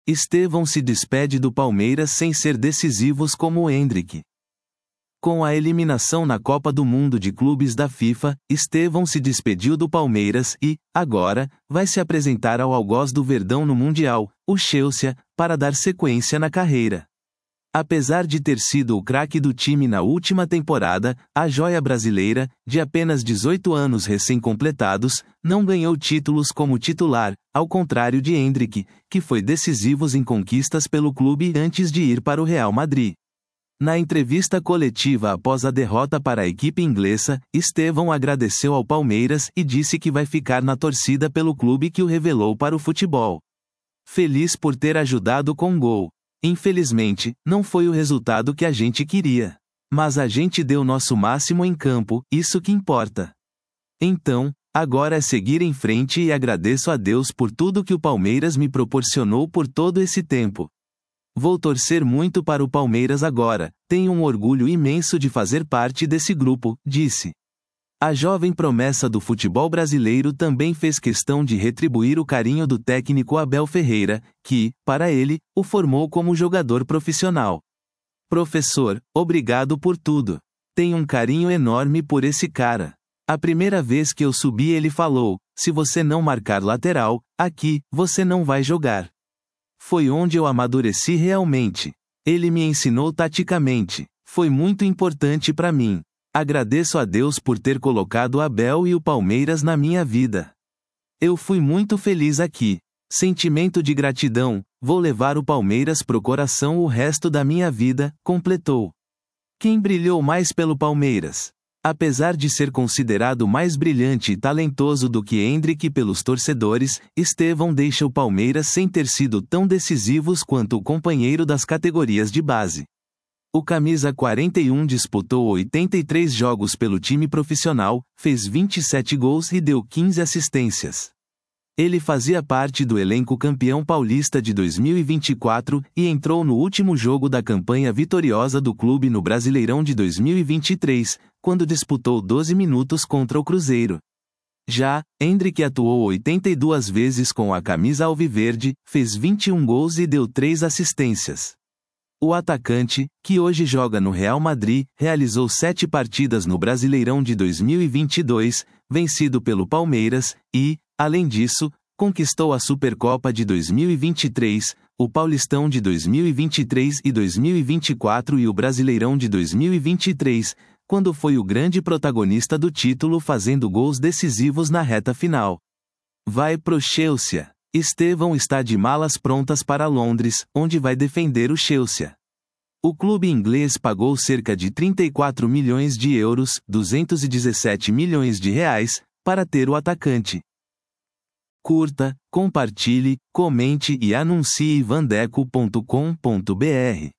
Estevão se despede do Palmeiras sem ser decisivos como o Endrick. Com a eliminação na Copa do Mundo de Clubes da FIFA, Estevão se despediu do Palmeiras e, agora, vai se apresentar ao Algoz do Verdão no Mundial, o Chelsea, para dar sequência na carreira. Apesar de ter sido o craque do time na última temporada, a joia brasileira, de apenas 18 anos recém-completados, não ganhou títulos como titular, ao contrário de Endrick, que foi decisivo em conquistas pelo clube antes de ir para o Real Madrid. Na entrevista coletiva após a derrota para a equipe inglesa, Estevão agradeceu ao Palmeiras e disse que vai ficar na torcida pelo clube que o revelou para o futebol. Feliz por ter ajudado com gol. Infelizmente, não foi o resultado que a gente queria. Mas a gente deu nosso máximo em campo, isso que importa. Então, agora é seguir em frente e agradeço a Deus por tudo que o Palmeiras me proporcionou por todo esse tempo. Vou torcer muito para o Palmeiras agora, tenho um orgulho imenso de fazer parte desse grupo, disse. A jovem promessa do futebol brasileiro também fez questão de retribuir o carinho do técnico Abel Ferreira, que, para ele, o formou como jogador profissional. Professor, obrigado por tudo. Tenho um carinho enorme por esse cara. A primeira vez que eu subi ele falou, se você não marcar lateral, aqui, você não vai jogar. Foi onde eu amadureci realmente. Ele me ensinou taticamente. Foi muito importante para mim. Agradeço a Deus por ter colocado Abel e o Palmeiras na minha vida. Eu fui muito feliz aqui. Sentimento de gratidão, vou levar o Palmeiras pro coração o resto da minha vida, completou. Quem brilhou mais pelo Palmeiras? Apesar de ser considerado mais brilhante e talentoso do que Endrick pelos torcedores, Estevão deixa o Palmeiras sem ter sido tão decisivos quanto o companheiro das categorias de base. O camisa 41 disputou 83 jogos pelo time profissional, fez 27 gols e deu 15 assistências. Ele fazia parte do elenco campeão paulista de 2024 e entrou no último jogo da campanha vitoriosa do clube no Brasileirão de 2023, quando disputou 12 minutos contra o Cruzeiro. Já, Endrick atuou 82 vezes com a camisa alviverde, fez 21 gols e deu 3 assistências. O atacante, que hoje joga no Real Madrid, realizou 7 partidas no Brasileirão de 2022, vencido pelo Palmeiras, e, além disso, conquistou a Supercopa de 2023, o Paulistão de 2023 e 2024 e o Brasileirão de 2023, quando foi o grande protagonista do título fazendo gols decisivos na reta final. Vai pro Chelsea. Estevão está de malas prontas para Londres, onde vai defender o Chelsea. O clube inglês pagou cerca de 34 milhões de euros, 217 milhões de reais, para ter o atacante. Curta, compartilhe, comente e anuncie vandeco.com.br.